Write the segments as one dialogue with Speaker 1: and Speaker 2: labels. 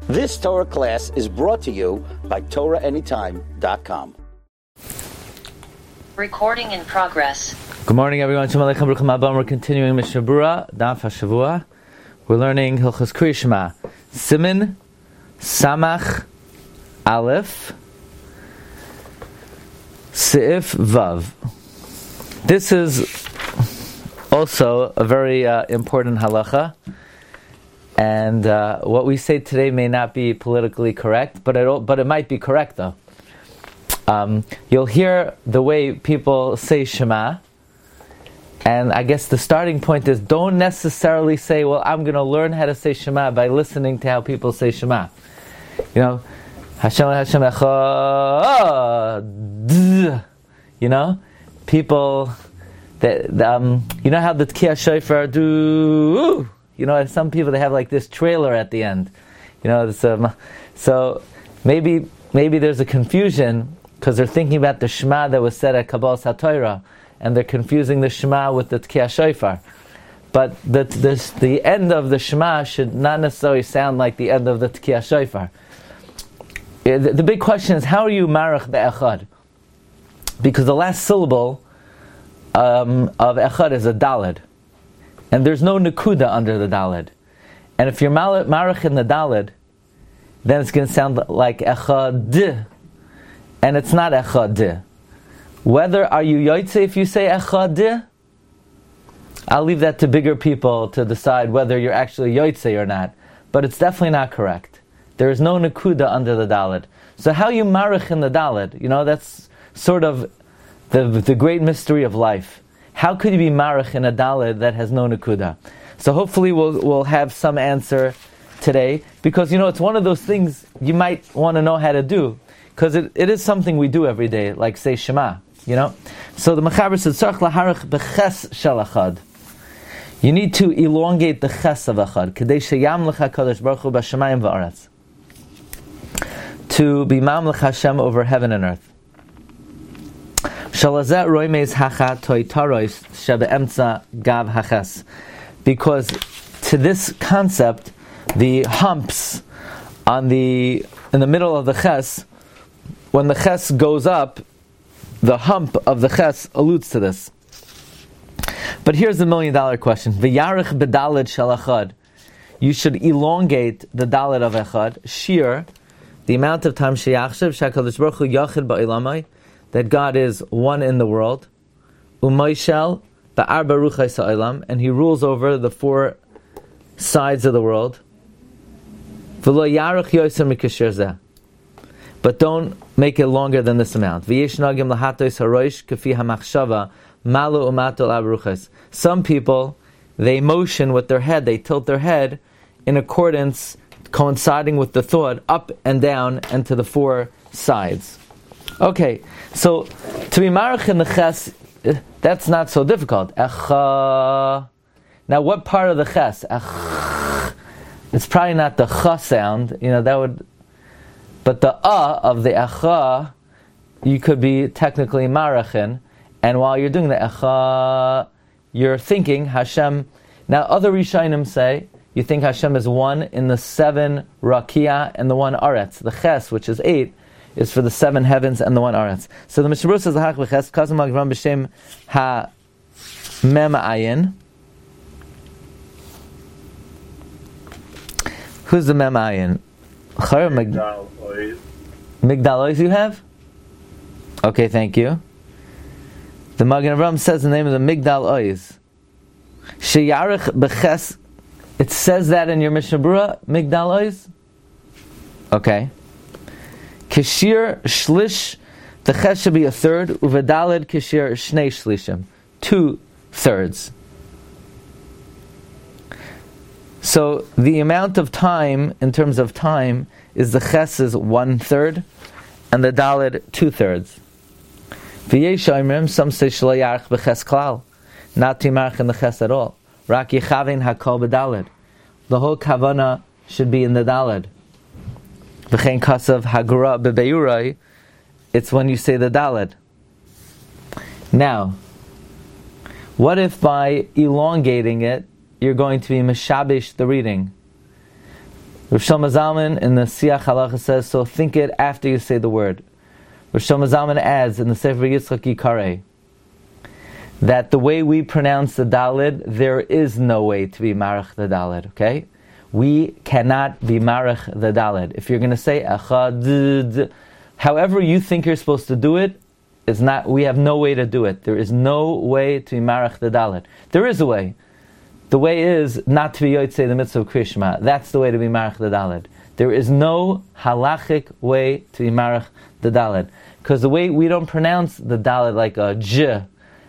Speaker 1: This Torah class is brought to you by TorahAnytime.com.
Speaker 2: Recording in progress.
Speaker 3: Good morning, everyone. Shalom Aleichem, Baruch Haba. We're continuing Mishnah Berurah, Daf HaShavua. We're learning Hilchos Kriya Shema, Siman Samach Aleph Seif Vav. This is also a very important halacha, and what we say today may not be politically correct, but it might be correct though. You'll hear the way people say Shema, and I guess the starting point is don't necessarily say, well, I'm going to learn how to say Shema by listening to how people say Shema. You know, Hashem Echad, you know, people, you know how the Tkiyah Shofar do, you know, some people, they have like this trailer at the end. You know, so maybe there's a confusion because they're thinking about the Shema that was said at Kabbalas HaTorah, and they're confusing the Shema with the Tkiyah Shofar. But the end of the Shema should not necessarily sound like the end of the Tkiyah Shofar. The big question is, how are you marach be'echad? Because the last syllable of echad is a daled, and there's no nekuda under the daled. And if you're marach in the daled, then it's going to sound like echad, and it's not echad. Whether are you yotze if you say echad? I'll leave that to bigger people to decide whether you're actually yotze or not. But it's definitely not correct. There is no nekuda under the daled. So how you marach in the daled? You know, that's sort of the great mystery of life. How could you be marach in a daled that has no nekuda? So hopefully we'll have some answer today, because you know it's one of those things you might want to know how to do, because it is something we do every day, like say Shema, you know. So the Mechaber said, "Tzarich laharich beches shel echad." You need to elongate the ches of echad, kedei sheyamlech HaKadosh Baruch Hu b'shamayim v'aretz, to be mamlech Hashem over heaven and earth. Shalazet roimeis hacha toitarois shebeemtza gav haches, because to this concept, the humps in the middle of the ches, when the ches goes up, the hump of the ches alludes to this. But here's the $1 million question: V'yarich bedaled shel echad. You should elongate the daled of echad. Shir, the amount of time sheyachshav shakadosh baruch hu yachid ba'ilamai, that God is one in the world. Umayshel ba'arba ruchais ha'olam, and He rules over the four sides of the world. V'lo yarich yoser mikasher zeh. But don't make it longer than this amount. V'yesh nagim lahatos harosh kafi hamachshava malu umato l'abruchas. Some people, they motion with their head, they tilt their head in accordance, coinciding with the thought, up and down and to the four sides. Okay, so to be marach in the ches, that's not so difficult. Now, what part of the ches? It's probably not the ch sound, you know, that would. But the of the echa, you could be technically marachin, and while you're doing the echa, you're thinking Hashem. Now, other Rishonim say you think Hashem is one in the 7 rakia and the 1 aretz. The ches, which is 8, is for the 7 heavens and the 1 aretz. So the Mishnah Berurah says l'hach b'ches kazam ha'gvam b'shem ha mem ayin. Who's the mem ayin? Migdal Ois you have? Okay, thank you. The Magen Avraham says the name of the Migdal Ois. Sheyarich b'ches. It says that in your Mishnah Berurah, Migdal Ois? Okay. Kishir shlish, the ches should be a third. Uvedaled kishir shnei shlishim, 2/3. So the amount of time, in terms of time, is the ches is 1/3, and the daled 2/3. V'yesh some say shlo yarich b'ches klal, not to marach in the ches at all. Rak yichavin hakol b'daled. The whole kavana should be in the daled. V'chein kasav hagura b'beiurai. It's when you say the daled. Now, what if by elongating it, you're going to be mishabish the reading? Rav Shlomo Zalman in the Siach Halacha says, so think it after you say the word. Rav Shlomo Zalman adds in the Sefer Yitzchak Yikarei that the way we pronounce the Daled, there is no way to be marach the Daled, okay? We cannot be marach the Daled. If you're going to say Echad, however you think you're supposed to do it, it's not. We have no way to do it. There is no way to be marach the Daled. There is a way. The way is not to be yotzei the mitzvah of Krishma. That's the way to be marach the Daled. There is no halachic way to be marach the Daled. Because the way we don't pronounce the Daled like a j,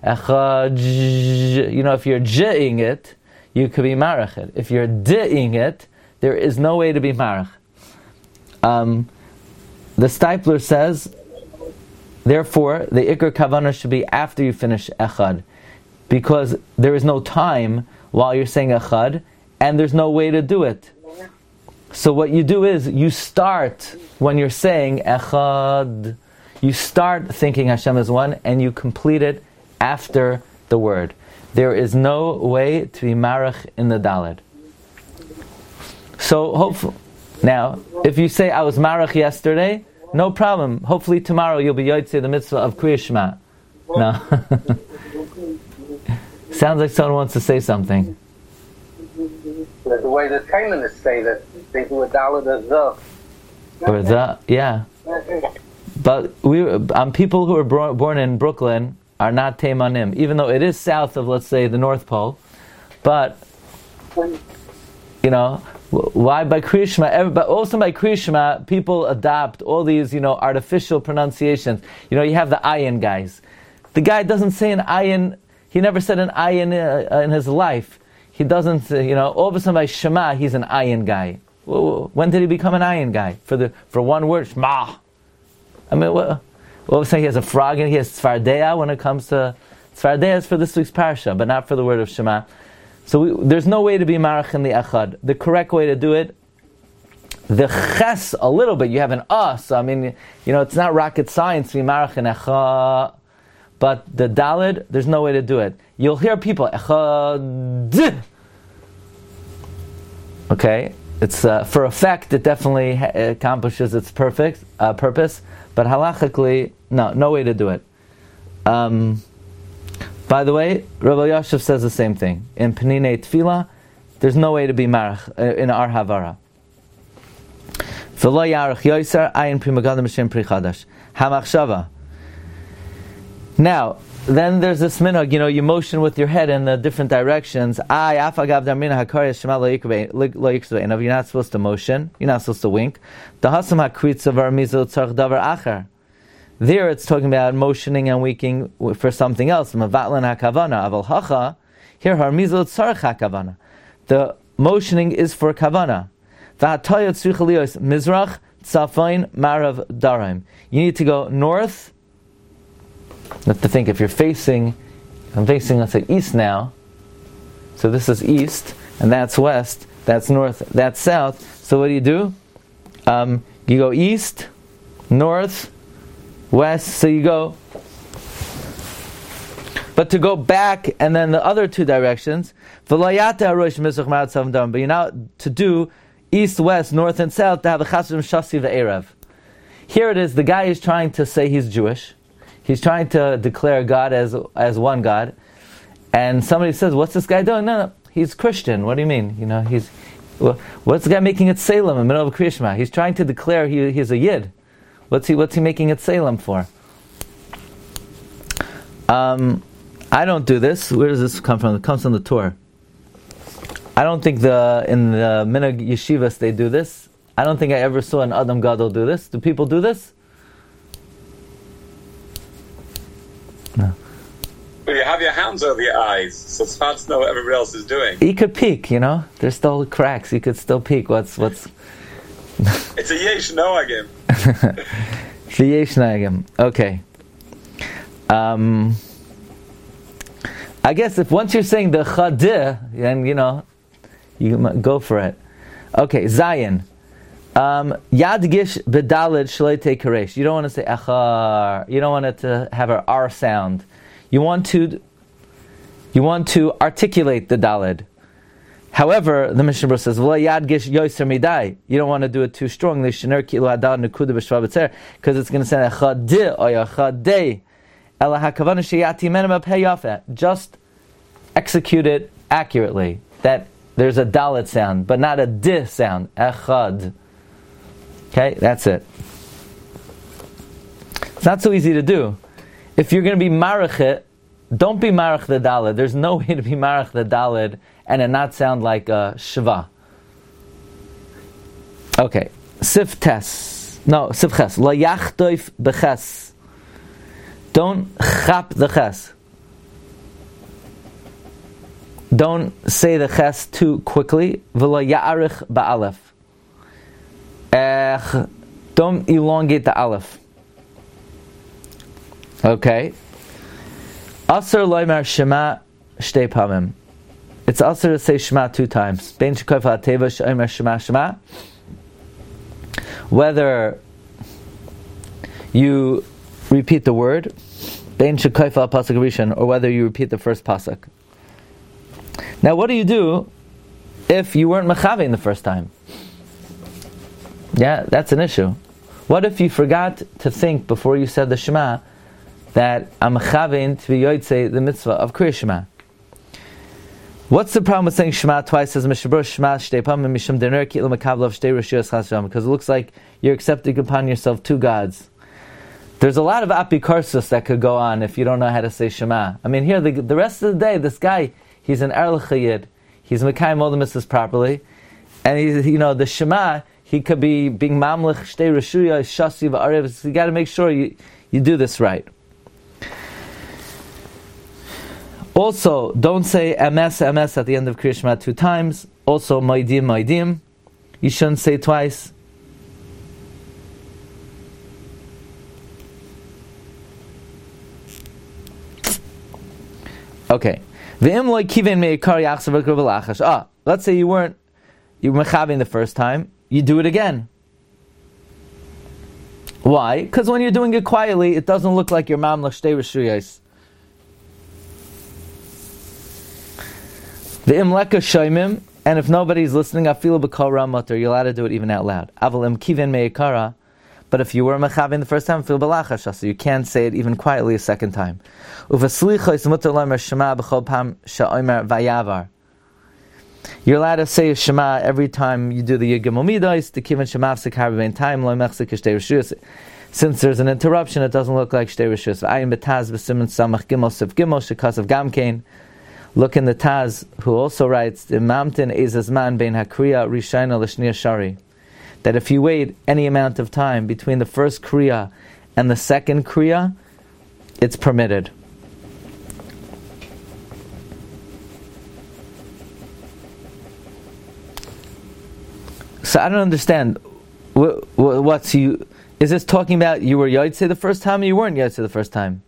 Speaker 3: you know, if you're j-ing it, you could be marach it. If you're d-ing it, there is no way to be marach. The Stipler says, therefore, the ikar kavanah should be after you finish echad, because there is no time while you're saying echad, and there's no way to do it. So what you do is, you start when you're saying echad, you start thinking Hashem is one, and you complete it after the word. There is no way to be marach in the Daled. So hopefully, now, if you say I was marach yesterday, no problem. Hopefully tomorrow you'll be yotzei the mitzvah of Kriyas Shema. No. Sounds like someone wants to say something.
Speaker 2: The way the Kaimanists say that they do a Daled as the.
Speaker 3: Or the, yeah. But people who are born in Brooklyn are not Teimanim, even though it is south of, let's say, the North Pole. But, you know, why by Kriyas Shema? But also by Kriyas Shema, people adopt all these, you know, artificial pronunciations. You know, you have the ayin guys. The guy doesn't say an ayin. He never said an ayin in his life. He doesn't, you know, all of a sudden by Shema, he's an ayin guy. When did he become an ayin guy? For one word, Shema. I mean, all of a sudden he has a frog and he has Tzfardeya when it comes to... Tzfardeya is for this week's parsha, but not for the word of Shema. So there's no way to be marach in the echad. The correct way to do it, the ches a little bit, you have an so I mean, you know, it's not rocket science to be marach in echad, but the daled, there's no way to do it. You'll hear people, echad, okay, it's for effect, it definitely accomplishes its purpose, but halachically, no way to do it. By the way, Rabbi Yashiv says the same thing. In Peninei Tefillah, there's no way to be marach in our Havara. V'lo yarach yoyser ayin pri megadim b'shem pri chadash. Hamachshava. Now, then there's this minhag, you know, you motion with your head in the different directions. You're not supposed to motion. You're not supposed to wink. There it's talking about motioning and winking for something else. Here, the motioning is for kavana. You need to go north. You have to think, if you're facing, I'm facing, let's say, east now. So this is east, and that's west, that's north, that's south. So what do? You go east, north, west, so you go. But to go back, and then the other two directions, but you're not to do east, west, north, and south to have a chassid shasi ve'erev. Here it is, the guy is trying to say he's Jewish. He's trying to declare God as one God. And somebody says, what's this guy doing? No, he's Christian. What do you mean? You know, what's the guy making it Salem in the middle of Kriyas Shema? He's trying to declare he's a Yid. What's he making it Salem for? I don't do this. Where does this come from? It comes from the Torah. I don't think in the Minhag Yeshivas they do this. I don't think I ever saw an Adam Gadol do this. Do people do this? No.
Speaker 4: Well, you have your hands over your eyes, so it's hard to know what everybody else is doing.
Speaker 3: You could peek, you know. There's still cracks. You could still peek. What's?
Speaker 4: It's a yesh noagim.
Speaker 3: The yesh noagim. Okay. I guess if once you're saying the chadeh, then you know, you go for it. Okay, Zayin. Yadgish bedalid shleite karesh. You don't want to say achar. You don't want it to have an R sound. You want to articulate the dalid. However, the Mishnah Berurah says, "V'lo yadgish yoser midai." You don't want to do it too strongly, because it's going to say echad or echad dei. Just execute it accurately. That there's a dalet sound, but not a di sound. Echad. Okay, that's it. It's not so easy to do. If you're going to be marach it, don't be marach the dalet. There's no way to be marach the dalet and it not sound like a shva. Okay, sif tes. No, sif ches. La yachdoif beches. Don't chap the ches. Don't say the ches too quickly. V'la ya'arich ba'alef. Don't elongate the aleph. Okay. Asr loymar shema shtei pamim. It's asr to say shema 2 times. Bein shekoif ha'teva she'omer shema shema. Whether you repeat the word, bein shekoif ha'pasuk rishon, or whether you repeat the first pasuk. Now, what do you do if you weren't mechavein the first time? Yeah, that's an issue. What if you forgot to think before you said the Shema that I'm mechavein to be yotzei the mitzvah of Kriya Shema? What's the problem with saying Shema twice as Mishnah Berurah Shema shtei pamim mishum dener ki'lo mekavlav shtei rishiyos chas v'sham? Because it looks like you're accepting upon yourself 2 gods. There's a lot of apikarsus that could go on if you don't know how to say Shema. I mean, here the rest of the day, this guy, he's an Erlich Chayid. He's Mekayim all the mitzvahs properly, and he's, the Shema, he could be being mamlich shtei rishuyos shasi v'arev. So you got to make sure you do this right. Also, don't say MS at the end of Kriya Shema 2 times. Also, moidim. You shouldn't say twice. Okay. Let's say you were mechavin the first time. You do it again. Why? Because when you're doing it quietly, it doesn't look like you're mamlech shtei rishuyos. The imleka shoymim, and if nobody's listening, afilu b'kol ramater, you're allowed to do it even out loud. Aval kiven meikara, but if you were mechavin the first time, afilu b'lachash, so you can't say it even quietly a second time. Uvaslicha mutar lomer shema b'chol pam sha'omer vayavar. You're allowed to say a shema every time you do the yigam umidos. The kiven shema v'sekar b'bein time lo mechzik shtei rishuyos. Since there's an interruption, it doesn't look like shtei rishuyos. V'ayin betaz b'simen samach gimel sif gimel shekasav gamkein. Look in the Taz, who also writes, "Imamtin ezazman bein hakriya rishayna l'shniya shari," that if you wait any amount of time between the first kriya and the second kriya, it's permitted. So I don't understand. What's you? Is this talking about you were yotzei the first time, or you weren't yotzei the first time?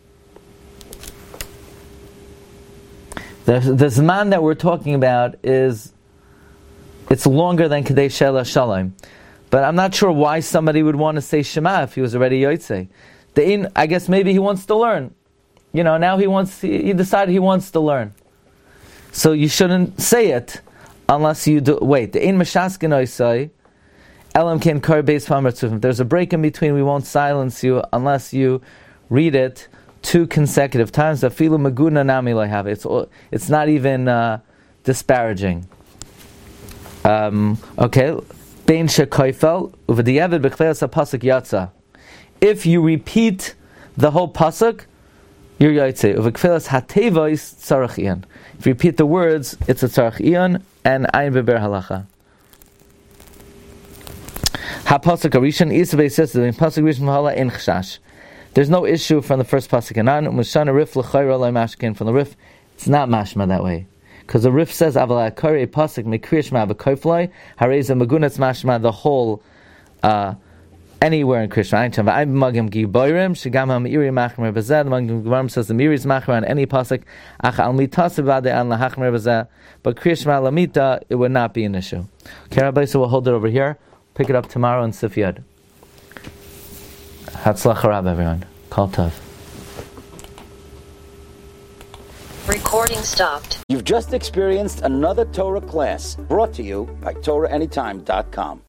Speaker 3: The Zman that we're talking about it's longer than Kadei Shela Shalom. But I'm not sure why somebody would want to say Shema if he was already Yotzei. I guess maybe he wants to learn. Now he decided he wants to learn. So you shouldn't say it unless you do. Wait, the Ein Mashaskin Oisai, Elam Ken Kar Beis Pamer. There's a break in between, we won't silence you unless you read it 2 consecutive times. Afilu maguna nami lo have. It's not even disparaging. Okay. Bein shekoifel uv'diavad b'chvelas pasuk yatsa. If you repeat the whole pasuk, you're yaitze. Uv'chvelas hatevois tzarach iyan. If you repeat the words, it's a tzarach iyan and ayin beber halacha. Ha pasuk arishan isavei says the pasuk arishan hala in chashash. There's no issue from the first pasuk anan. Mushana rif l'chayra lo mashkin. From the rif, it's not mashma that way, because the rif says aval akari pasuk mikriya shema b'koifloi hareza magunatz mashma the whole anywhere in Krishna. I'm magam giborim shigam ha'miri machmer b'zeh. The magam giborim says the miri is machmer on any pasuk. Ach al mitase v'adei an lahachmer b'zeh. But kriya shema lamita, it would not be an issue. Okay, Rabbi, so we'll hold it over here. Pick it up tomorrow in Sif Yad. Hatzlach harab, everyone. Kol tov.
Speaker 5: Recording stopped.
Speaker 1: You've just experienced another Torah class brought to you by TorahAnytime.com.